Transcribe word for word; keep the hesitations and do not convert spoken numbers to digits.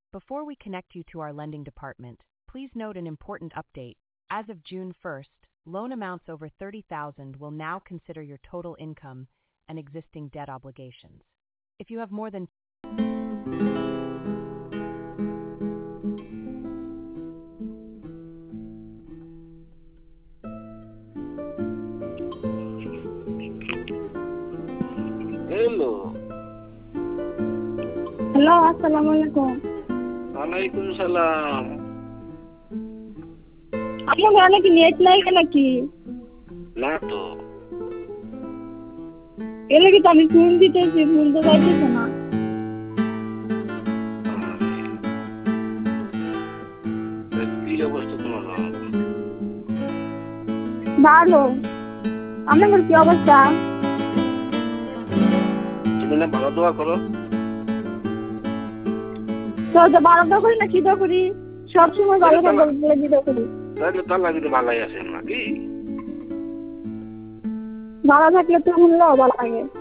Before we connect you to our lending department, please note an important update. As of June first, loan amounts over thirty thousand will now consider your total income and existing debt obligations. If you have more than Hello. Hello, Assalamualaikum. Waalaikumsalam. আপনার গানে কি net নাই নাকি? না তো। এর লাগি তো আমি ফোন দিতেছি, ফোন তো যাইতেছে না। কি অবস্থা তোমার? ভালো। আপনার কি অবস্থা? তুমি না ভালো দোয়া করো? তো যে ভালো দোয়া করি না কি দোয়া করি? সবসময় ভালো দোয়া করি, দোয়া করি। তাহলে তার লাগি তো ভালোই আছেন নাকি? ভালো থাকলে তো মূল্য ভালো লাগে।